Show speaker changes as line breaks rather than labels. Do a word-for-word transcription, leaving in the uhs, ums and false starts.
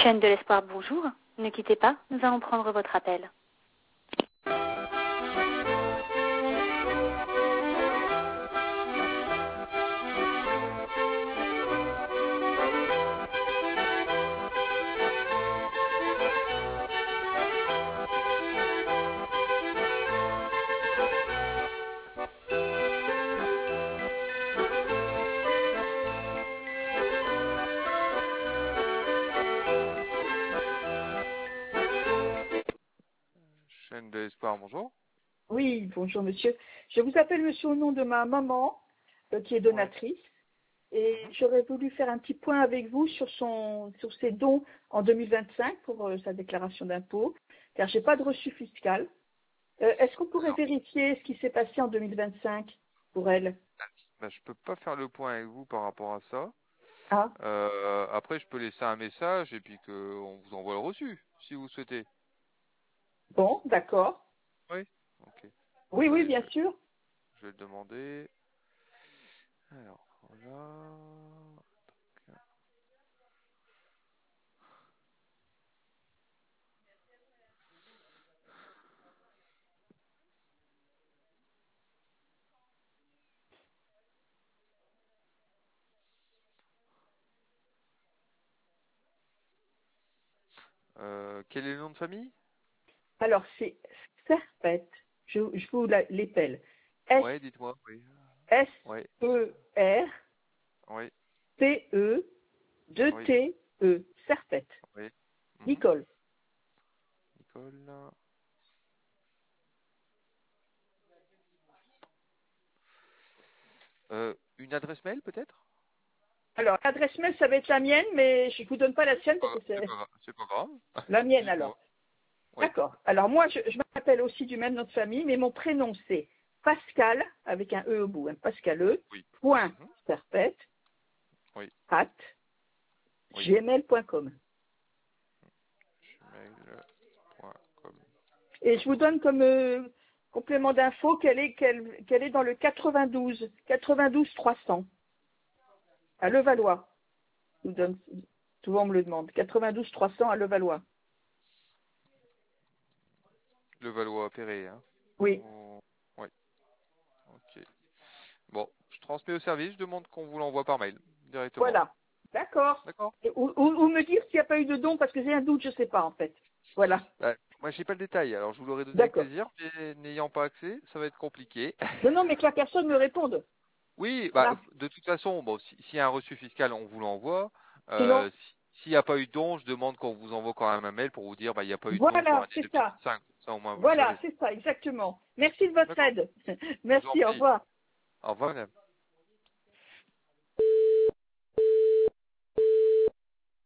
Chaîne de l'espoir, bonjour. Ne quittez pas, nous allons prendre votre appel.
Chaîne de l'espoir, bonjour.
Oui, bonjour monsieur. Je vous appelle monsieur au nom de ma maman, euh, qui est donatrice, et
Mhm.
j'aurais voulu faire un petit point avec vous sur son sur ses dons en deux mille vingt-cinq pour euh, sa déclaration d'impôt, car j'ai pas de reçu fiscal. Euh, Est-ce qu'on pourrait
Alors,
vérifier ce qui s'est passé en deux mille vingt-cinq pour elle?
bah, je peux pas faire le point avec vous par rapport à ça.
Ah,
Euh, après, je peux laisser un message et puis que on vous envoie le reçu, si vous souhaitez.
bon, d'accord.
Oui. Ok.
Oui, oui,
Attendez, je
bien
vais,
sûr.
je vais le demander. Alors, voilà. Euh, quel est le nom de famille?
Alors c'est Serpette. Je, je vous la- l'épelle. S
Ouais, dites-moi. Oui.
S
Ouais.
E R
Oui.
P E deux
Oui.
T E. Serpette.
Oui. Mhm.
Nicole.
Nicole. Euh, une adresse mail peut-être?
Alors, l'adresse mail, ça va être la mienne, mais je ne vous donne pas la sienne parce
Euh,
que
C'est
c'est
pas, gra- c'est pas grave.
la mienne
Dites-moi.
alors.
Oui.
D'accord. Alors moi, je, je m'appelle aussi du même nom de famille, mais mon prénom c'est Pascal, avec un E au bout, hein, Pascal E,
Oui.
point
Mhm.
serpette,
Oui.
at
Oui.
gmail point com.
gmail point com.
Et je vous
D'accord.
donne comme euh, complément d'info qu'elle est, qu'elle, qu'elle est dans le quatre-vingt-douze, quatre-vingt-douze trois cents, à Levallois. Je vous donne, souvent on me le demande, quatre-vingt-douze trois cents à Levallois.
Le Valois-Perret, hein.
Oui,
Oh, oui. Ok. Bon, je transmets au service, je demande qu'on vous l'envoie par mail directement.
voilà. D'accord.
D'accord.
Et- Ou, ou- ou me dire s'il n'y a pas eu de don, parce que j'ai un doute, je ne sais pas en fait. Voilà.
Bah, moi, j'ai pas le détail, alors je vous l'aurais donné avec
D'accord.
plaisir, mais n'ayant pas accès, ça va être compliqué.
Non, non, mais que la personne me réponde.
Oui, bah,
Voilà.
de toute façon, bon, si- s'il y a un reçu fiscal, on vous l'envoie.
Sinon,
Euh, si- s'il n'y a pas eu de don, je demande qu'on vous envoie quand même un mail pour vous dire, bah, il n'y a pas eu de don sur
voilà,
l'année
c'est ça.
deux mille vingt-cinq. Ça, au moins, vous le
Voilà,
savez.
c'est ça, exactement. Merci de votre
D'accord.
aide.
Je vous en
Merci, au
prie.
revoir.
Au revoir, madame.